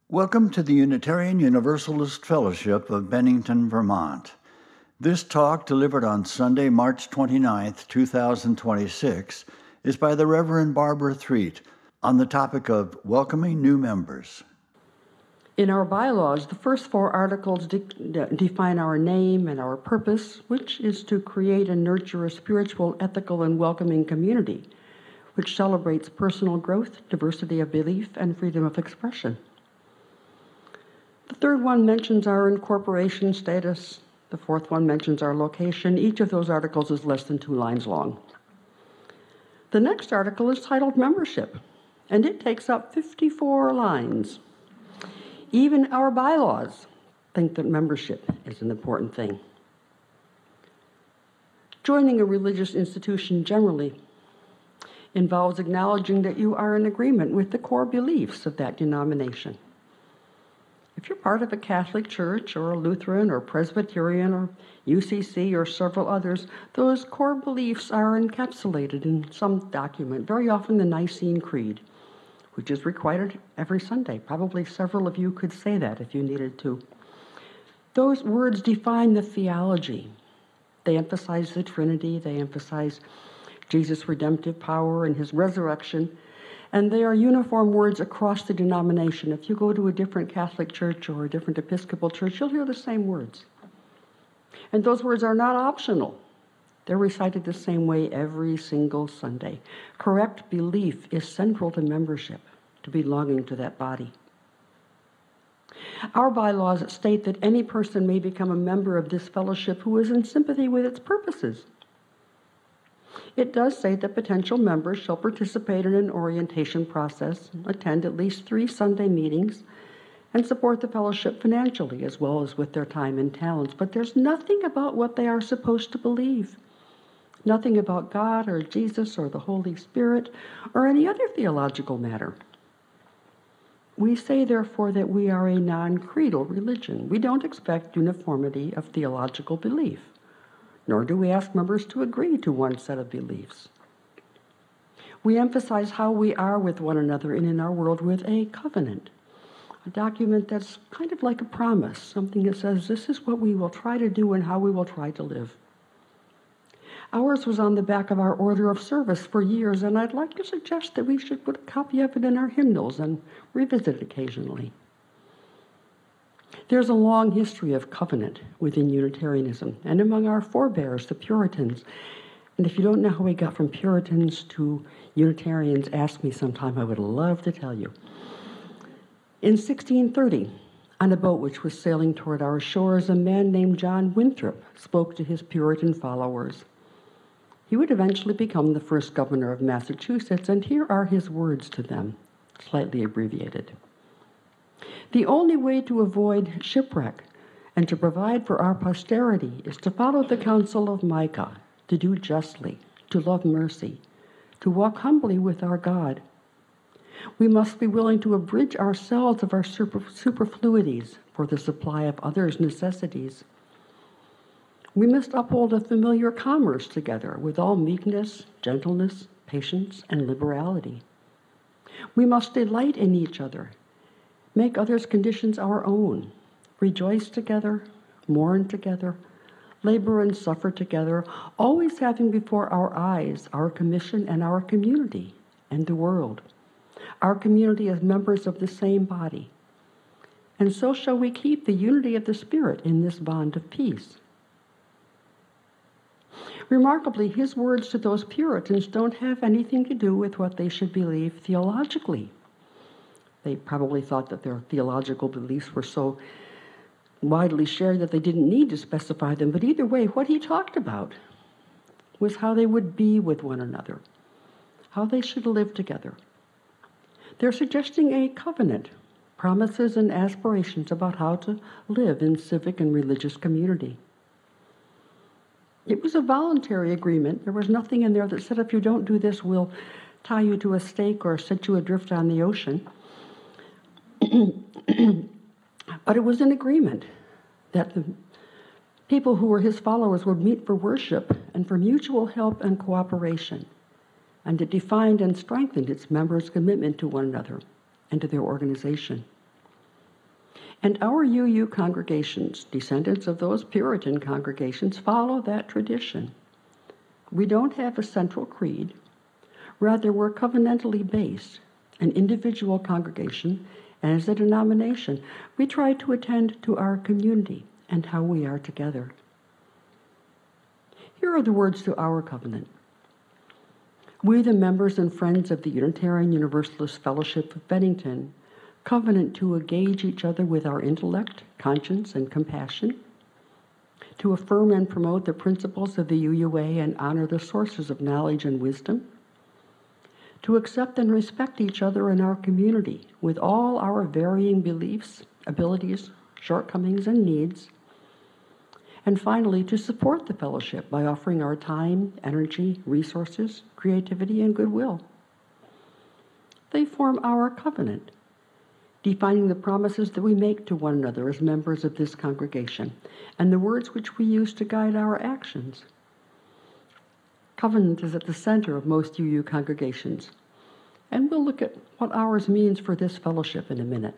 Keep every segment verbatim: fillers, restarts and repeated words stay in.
Welcome to the Unitarian Universalist Fellowship of Bennington, Vermont. This talk, delivered on Sunday, March twenty-ninth, two thousand twenty-six, is by the Reverend Barbara Threet on the topic of welcoming new members. In our bylaws, the first four articles de- de- define our name and our purpose, which is to create and nurture a spiritual, ethical, and welcoming community, which celebrates personal growth, diversity of belief, and freedom of expression. The third one mentions our incorporation status. The fourth one mentions our location. Each of those articles is less than two lines long. The next article is titled Membership, and it takes up fifty-four lines. Even our bylaws think that membership is an important thing. Joining a religious institution generally involves acknowledging that you are in agreement with the core beliefs of that denomination. If you're part of a Catholic church or a Lutheran or Presbyterian or U C C or several others, those core beliefs are encapsulated in some document, very often the Nicene Creed, which is required every Sunday. Probably several of you could say that if you needed to. Those words define the theology. They emphasize the Trinity, they emphasize Jesus' redemptive power and his resurrection, and they are uniform words across the denomination. If you go to a different Catholic church or a different Episcopal church, you'll hear the same words. And those words are not optional. They're recited the same way every single Sunday. Correct belief is central to membership, to belonging to that body. Our bylaws state that any person may become a member of this fellowship who is in sympathy with its purposes. It does say that potential members shall participate in an orientation process, attend at least three Sunday meetings, and support the fellowship financially as well as with their time and talents. But there's nothing about what they are supposed to believe. Nothing about God or Jesus or the Holy Spirit or any other theological matter. We say, therefore, that we are a non-creedal religion. We don't expect uniformity of theological belief, nor do we ask members to agree to one set of beliefs. We emphasize how we are with one another and in our world with a covenant, a document that's kind of like a promise, something that says this is what we will try to do and how we will try to live. Ours was on the back of our order of service for years, and I'd like to suggest that we should put a copy of it in our hymnals and revisit it occasionally. There's a long history of covenant within Unitarianism and among our forebears, the Puritans. And if you don't know how we got from Puritans to Unitarians, ask me sometime. I would love to tell you. In sixteen thirty, on a boat which was sailing toward our shores, a man named John Winthrop spoke to his Puritan followers. He would eventually become the first governor of Massachusetts, and here are his words to them, slightly abbreviated. The only way to avoid shipwreck and to provide for our posterity is to follow the counsel of Micah, to do justly, to love mercy, to walk humbly with our God. We must be willing to abridge ourselves of our super- superfluities for the supply of others' necessities. We must uphold a familiar commerce together with all meekness, gentleness, patience, and liberality. We must delight in each other, make others' conditions our own, rejoice together, mourn together, labor and suffer together, always having before our eyes our commission and our community and the world, our community as members of the same body. And so shall we keep the unity of the Spirit in this bond of peace. Remarkably, his words to those Puritans don't have anything to do with what they should believe theologically. They probably thought that their theological beliefs were so widely shared that they didn't need to specify them. But either way, what he talked about was how they would be with one another, how they should live together. They're suggesting a covenant, promises and aspirations about how to live in civic and religious community. It was a voluntary agreement. There was nothing in there that said, if you don't do this, we'll tie you to a stake or set you adrift on the ocean. But it was an agreement that the people who were his followers would meet for worship and for mutual help and cooperation. And it defined and strengthened its members' commitment to one another and to their organization. And our U U congregations, descendants of those Puritan congregations, follow that tradition. We don't have a central creed. Rather, we're covenantally based, an individual congregation, and as a denomination, we try to attend to our community and how we are together. Here are the words to our covenant. We, the members and friends of the Unitarian Universalist Fellowship of Bennington, covenant to engage each other with our intellect, conscience, and compassion, to affirm and promote the principles of the U U A and honor the sources of knowledge and wisdom, to accept and respect each other in our community with all our varying beliefs, abilities, shortcomings, and needs, and finally, to support the fellowship by offering our time, energy, resources, creativity, and goodwill. They form our covenant, defining the promises that we make to one another as members of this congregation, and the words which we use to guide our actions. Covenant is at the center of most U U congregations, and we'll look at what ours means for this fellowship in a minute.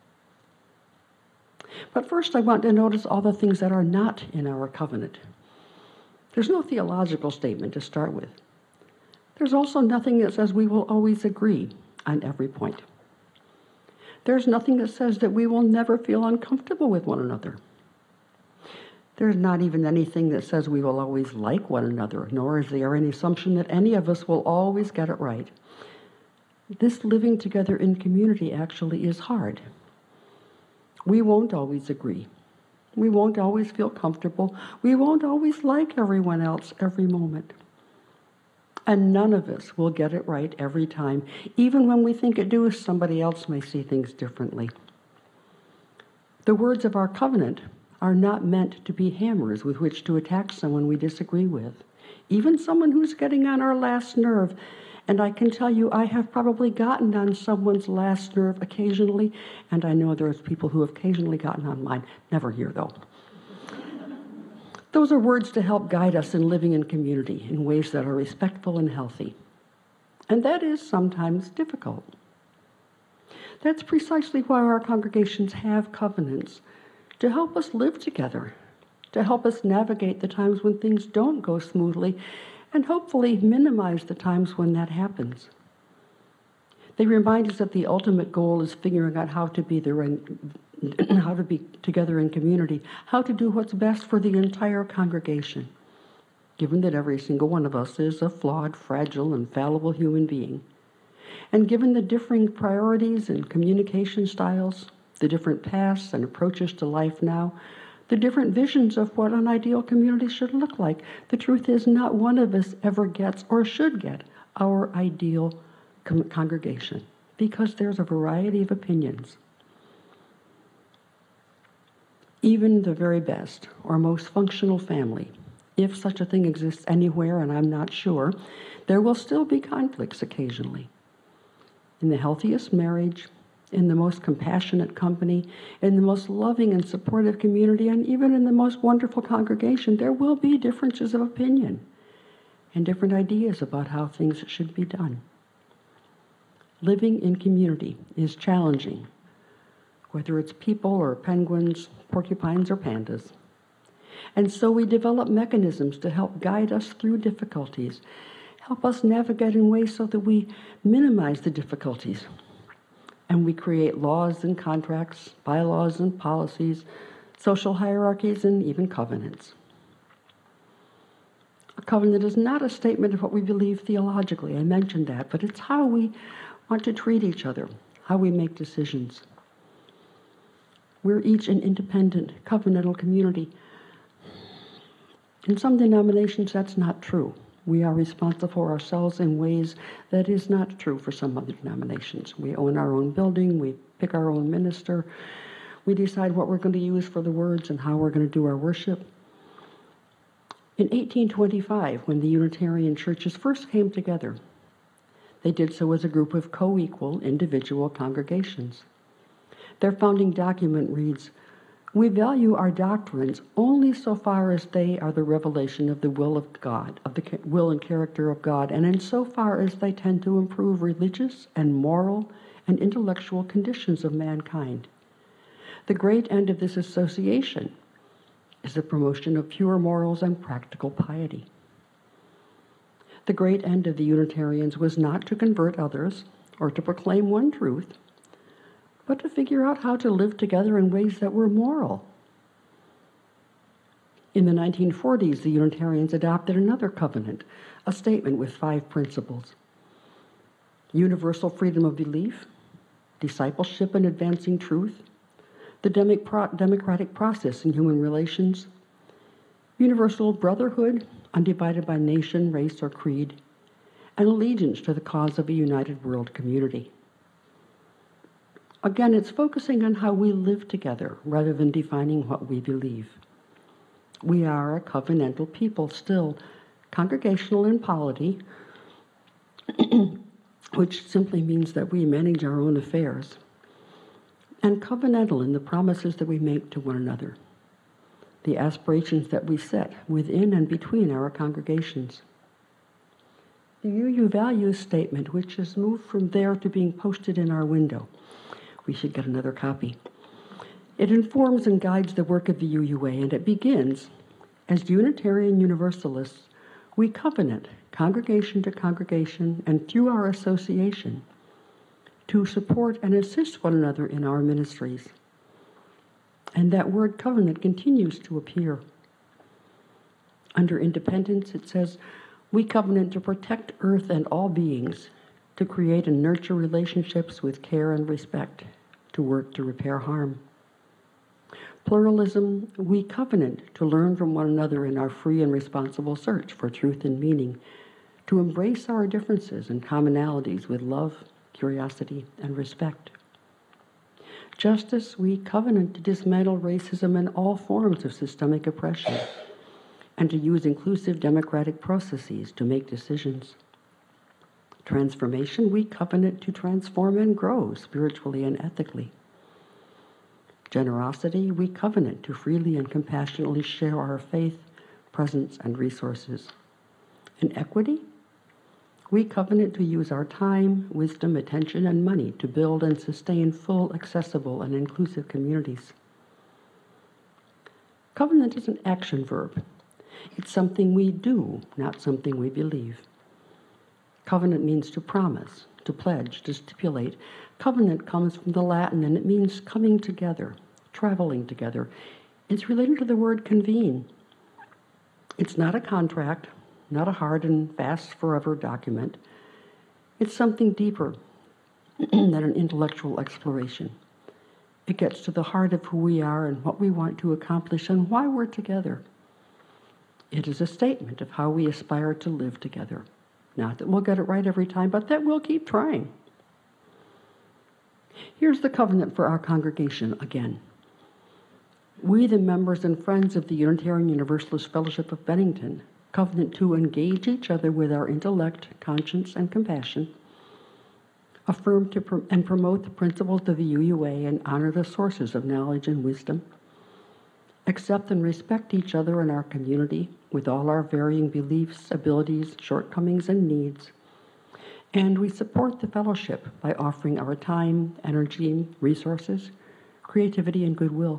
But first, I want to notice all the things that are not in our covenant. There's no theological statement to start with. There's also nothing that says we will always agree on every point. There's nothing that says that we will never feel uncomfortable with one another. There's not even anything that says we will always like one another, nor is there any assumption that any of us will always get it right. This living together in community actually is hard. We won't always agree. We won't always feel comfortable. We won't always like everyone else every moment. And none of us will get it right every time. Even when we think it do, somebody else may see things differently. The words of our covenant are not meant to be hammers with which to attack someone we disagree with, even someone who's getting on our last nerve. And I can tell you, I have probably gotten on someone's last nerve occasionally, and I know there's people who have occasionally gotten on mine. Never here, though. Those are words to help guide us in living in community in ways that are respectful and healthy. And that is sometimes difficult. That's precisely why our congregations have covenants, to help us live together, to help us navigate the times when things don't go smoothly, and hopefully minimize the times when that happens. They remind us that the ultimate goal is figuring out how to be the how to be together in community, how to do what's best for the entire congregation, given that every single one of us is a flawed, fragile, and fallible human being. And given the differing priorities and communication styles, the different paths and approaches to life now, the different visions of what an ideal community should look like, the truth is not one of us ever gets or should get our ideal com- congregation, because there's a variety of opinions. Even the very best or most functional family, if such a thing exists anywhere, and I'm not sure, there will still be conflicts occasionally. In the healthiest marriage, in the most compassionate company, in the most loving and supportive community, and even in the most wonderful congregation, there will be differences of opinion and different ideas about how things should be done. Living in community is challenging, whether it's people or penguins, porcupines or pandas. And so we develop mechanisms to help guide us through difficulties, help us navigate in ways so that we minimize the difficulties. And we create laws and contracts, bylaws and policies, social hierarchies, and even covenants. A covenant is not a statement of what we believe theologically. I mentioned that, but it's how we want to treat each other, how we make decisions. We're each an independent, covenantal community. In some denominations, that's not true. We are responsible for ourselves in ways that is not true for some other denominations. We own our own building, we pick our own minister, we decide what we're going to use for the words and how we're going to do our worship. In eighteen twenty-five, when the Unitarian churches first came together, they did so as a group of co-equal individual congregations. Their founding document reads, "We value our doctrines only so far as they are the revelation of the will of God, of the will and character of God, and in so far as they tend to improve religious and moral and intellectual conditions of mankind. The great end of this association is the promotion of pure morals and practical piety. The great end of the Unitarians was not to convert others or to proclaim one truth, but to figure out how to live together in ways that were moral. In the nineteen forties, the Unitarians adopted another covenant, a statement with five principles: universal freedom of belief, discipleship and advancing truth, the democratic process in human relations, universal brotherhood, undivided by nation, race, or creed, and allegiance to the cause of a united world community. Again, it's focusing on how we live together rather than defining what we believe. We are a covenantal people still, congregational in polity, which simply means that we manage our own affairs, and covenantal in the promises that we make to one another, the aspirations that we set within and between our congregations. The U U Values Statement, which has moved from there to being posted in our window. We should get another copy. It informs and guides the work of the U U A, and it begins, as Unitarian Universalists, we covenant, congregation to congregation, and through our association, to support and assist one another in our ministries. And that word covenant continues to appear. Under independence, it says, we covenant to protect earth and all beings, to create and nurture relationships with care and respect, to work to repair harm. Pluralism, we covenant to learn from one another in our free and responsible search for truth and meaning, to embrace our differences and commonalities with love, curiosity, and respect. Justice, we covenant to dismantle racism and all forms of systemic oppression, and to use inclusive democratic processes to make decisions. Transformation, we covenant to transform and grow spiritually and ethically. Generosity, we covenant to freely and compassionately share our faith, presence, and resources. And equity, we covenant to use our time, wisdom, attention, and money to build and sustain full, accessible, and inclusive communities. Covenant is an action verb. It's something we do, not something we believe. Covenant means to promise, to pledge, to stipulate. Covenant comes from the Latin, and it means coming together, traveling together. It's related to the word convene. It's not a contract, not a hard and fast forever document. It's something deeper than an intellectual exploration. It gets to the heart of who we are and what we want to accomplish and why we're together. It is a statement of how we aspire to live together. Not that we'll get it right every time, but that we'll keep trying. Here's the covenant for our congregation again. We, the members and friends of the Unitarian Universalist Fellowship of Bennington, covenant to engage each other with our intellect, conscience, and compassion, affirm to pr- and promote the principles of the U U A and honor the sources of knowledge and wisdom, accept and respect each other in our community with all our varying beliefs, abilities, shortcomings, and needs, and we support the fellowship by offering our time, energy, resources, creativity, and goodwill.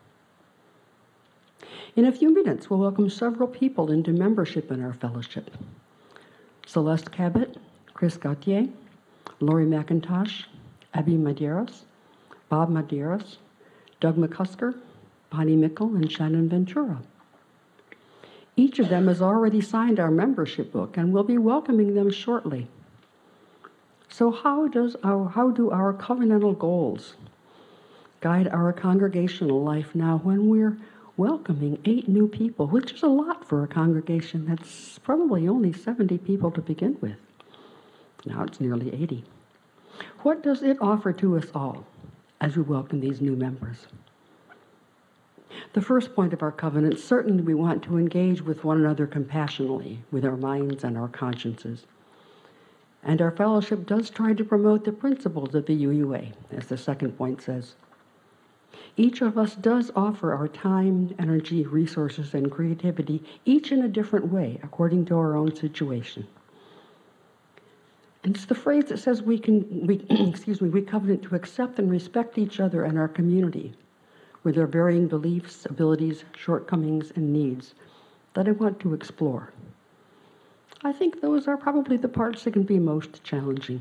In a few minutes, we'll welcome several people into membership in our fellowship. Celeste Cabot, Chris Gauthier, Lori McIntosh, Abby Madeiros, Bob Madeiros, Doug McCusker, Bonnie Mickle, and Shannon Ventura. Each of them has already signed our membership book, and we'll be welcoming them shortly. So how does our, how do our covenantal goals guide our congregational life now when we're welcoming eight new people, which is a lot for a congregation that's probably only seventy people to begin with? Now it's nearly eighty. What does it offer to us all as we welcome these new members? The first point of our covenant, certainly we want to engage with one another compassionately, with our minds and our consciences. And our fellowship does try to promote the principles of the U U A, as the second point says. Each of us does offer our time, energy, resources, and creativity, each in a different way, according to our own situation. And it's the phrase that says we can, we, excuse me, we covenant to accept and respect each other and our community, with their varying beliefs, abilities, shortcomings, and needs that I want to explore. I think those are probably the parts that can be most challenging.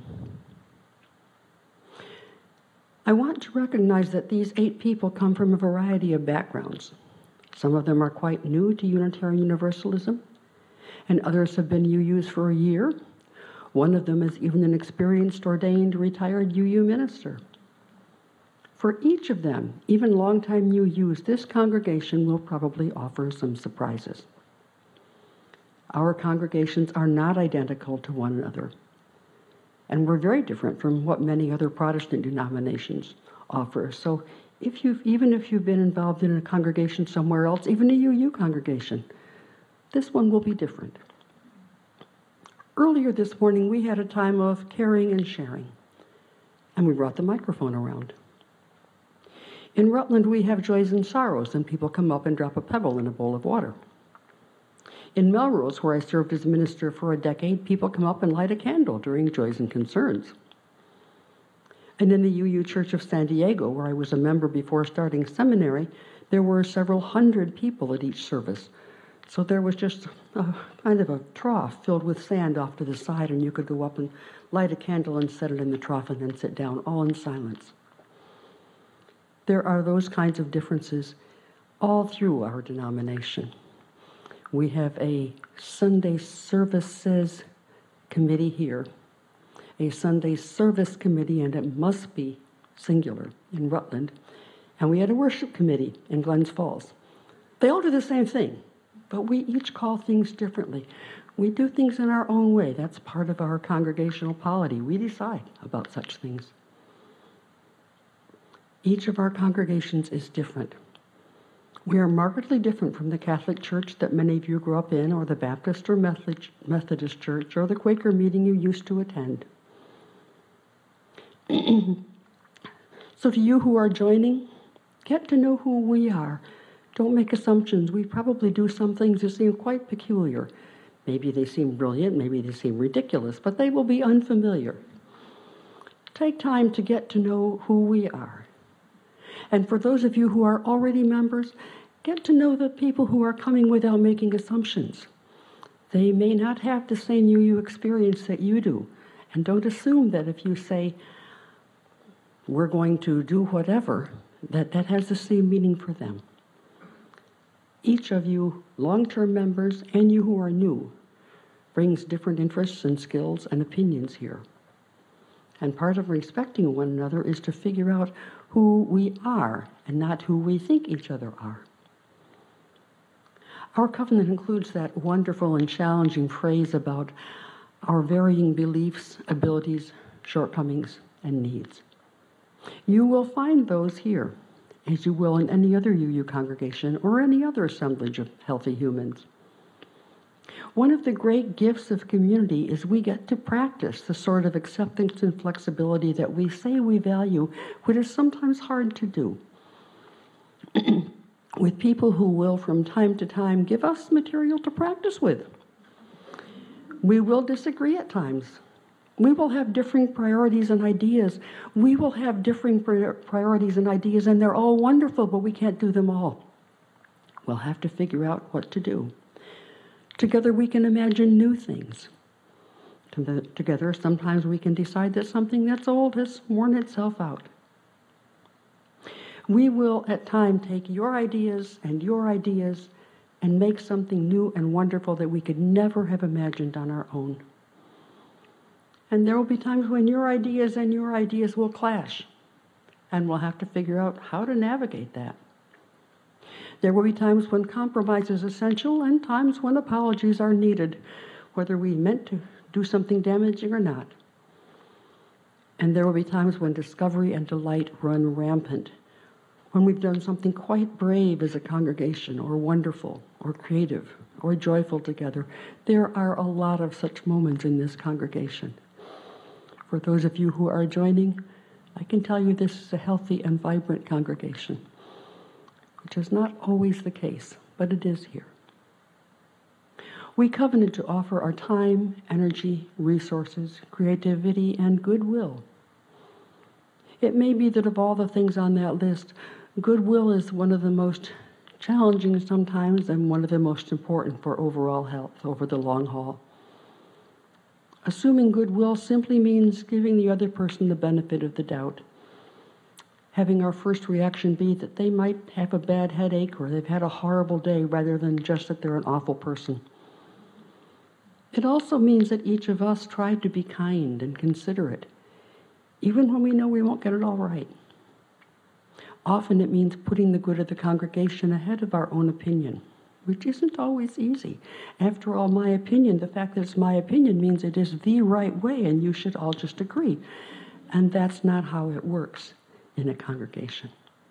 I want to recognize that these eight people come from a variety of backgrounds. Some of them are quite new to Unitarian Universalism, and others have been U Us for a year. One of them is even an experienced, ordained, retired U U minister. For each of them, even longtime U Us, this congregation will probably offer some surprises. Our congregations are not identical to one another, and we're very different from what many other Protestant denominations offer. So if you've, even if you've been involved in a congregation somewhere else, even a U U congregation, this one will be different. Earlier this morning, we had a time of caring and sharing, and we brought the microphone around. In Rutland, we have joys and sorrows, and people come up and drop a pebble in a bowl of water. In Melrose, where I served as minister for a decade, people come up and light a candle during joys and concerns. And in the U U Church of San Diego, where I was a member before starting seminary, there were several hundred people at each service. So there was just a, kind of a trough filled with sand off to the side, and you could go up and light a candle and set it in the trough and then sit down, all in silence. There are those kinds of differences all through our denomination. We have a Sunday services committee here, a Sunday service committee, and it must be singular in Rutland. And we had a worship committee in Glens Falls. They all do the same thing, but we each call things differently. We do things in our own way. That's part of our congregational polity. We decide about such things. Each of our congregations is different. We are markedly different from the Catholic Church that many of you grew up in, or the Baptist or Methodist Church, or the Quaker meeting you used to attend. So to you who are joining, get to know who we are. Don't make assumptions. We probably do some things that seem quite peculiar. Maybe they seem brilliant, maybe they seem ridiculous, but they will be unfamiliar. Take time to get to know who we are. And for those of you who are already members, get to know the people who are coming without making assumptions. They may not have the same U U experience that you do. And don't assume that if you say, we're going to do whatever, that that has the same meaning for them. Each of you, long-term members and you who are new, brings different interests and skills and opinions here. And part of respecting one another is to figure out who we are and not who we think each other are. Our covenant includes that wonderful and challenging phrase about our varying beliefs, abilities, shortcomings, and needs. You will find those here, as you will in any other U U congregation or any other assemblage of healthy humans. One of the great gifts of community is we get to practice the sort of acceptance and flexibility that we say we value, which is sometimes hard to do. With people who will, from time to time, give us material to practice with. We will disagree at times. We will have differing priorities and ideas. We will have differing priorities and ideas, and they're all wonderful, but we can't do them all. We'll have to figure out what to do. Together we can imagine new things. Together, sometimes we can decide that something that's old has worn itself out. We will, at times, take your ideas and your ideas and make something new and wonderful that we could never have imagined on our own. And there will be times when your ideas and your ideas will clash, and we'll have to figure out how to navigate that. There will be times when compromise is essential and times when apologies are needed, whether we meant to do something damaging or not. And there will be times when discovery and delight run rampant, when we've done something quite brave as a congregation, or wonderful, or creative, or joyful together. There are a lot of such moments in this congregation. For those of you who are joining, I can tell you this is a healthy and vibrant congregation, which is not always the case, but it is here. We covenant to offer our time, energy, resources, creativity, and goodwill. It may be that of all the things on that list, Goodwill is one of the most challenging sometimes and one of the most important for overall health over the long haul. Assuming goodwill simply means giving the other person the benefit of the doubt. Having our first reaction be that they might have a bad headache or they've had a horrible day rather than just that they're an awful person. It also means that each of us try to be kind and considerate, even when we know we won't get it all right. Often it means putting the good of the congregation ahead of our own opinion, which isn't always easy. After all, my opinion, the fact that it's my opinion means it is the right way and you should all just agree. And that's not how it works in a congregation.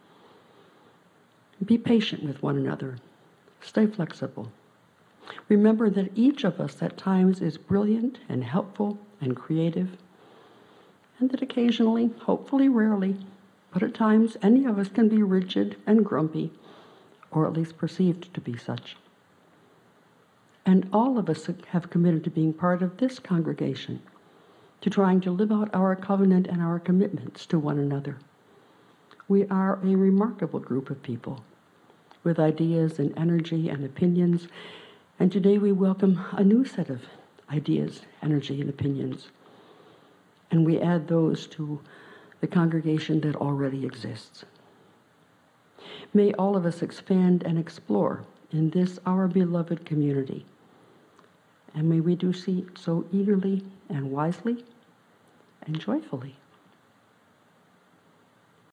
Be patient with one another. Stay flexible. Remember that each of us at times is brilliant and helpful and creative, and that occasionally, hopefully rarely, but at times any of us can be rigid and grumpy, or at least perceived to be such. And all of us have committed to being part of this congregation, to trying to live out our covenant and our commitments to one another. We are a remarkable group of people with ideas and energy and opinions, and today we welcome a new set of ideas, energy, and opinions. And we add those to the congregation that already exists. May all of us expand and explore in this our beloved community. And may we do so eagerly and wisely and joyfully.